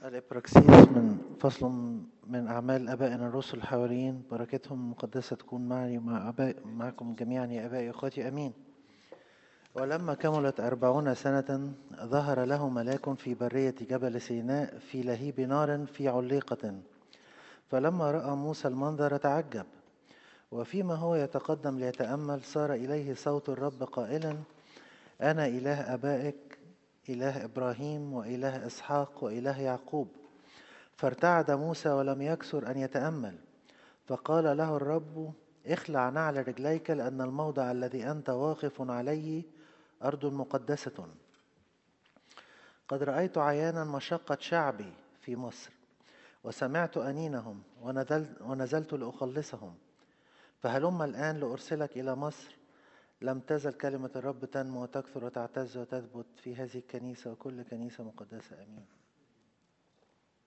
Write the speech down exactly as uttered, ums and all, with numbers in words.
الإبراكسيس من فصل من أعمال آبائنا الرسل الحواريين، بركتهم المقدسة تكون معي ومع أباء معكم جميعا يا آبائي وأخواتي، أمين. ولما كملت أربعون سنة ظهر له ملاك في برية جبل سيناء في لهيب نار في عليقة، فلما رأى موسى المنظر تعجب، وفيما هو يتقدم ليتأمل صار إليه صوت الرب قائلا: أنا إله آبائك، إله إبراهيم وإله إسحاق وإله يعقوب. فارتعد موسى ولم يكسر أن يتأمل، فقال له الرب: اخلع نعل رجليك، لأن الموضع الذي أنت واقف عليه أرض مقدسة. قد رأيت عيانا مشقة شعبي في مصر، وسمعت أنينهم، ونزلت, ونزلت لأخلصهم. فهلم الآن لأرسلك إلى مصر. لم تزل كلمة الرب تنمو وتكثر وتعتز وتثبت في هذه الكنيسة وكل كنيسة مقدسة، أمين.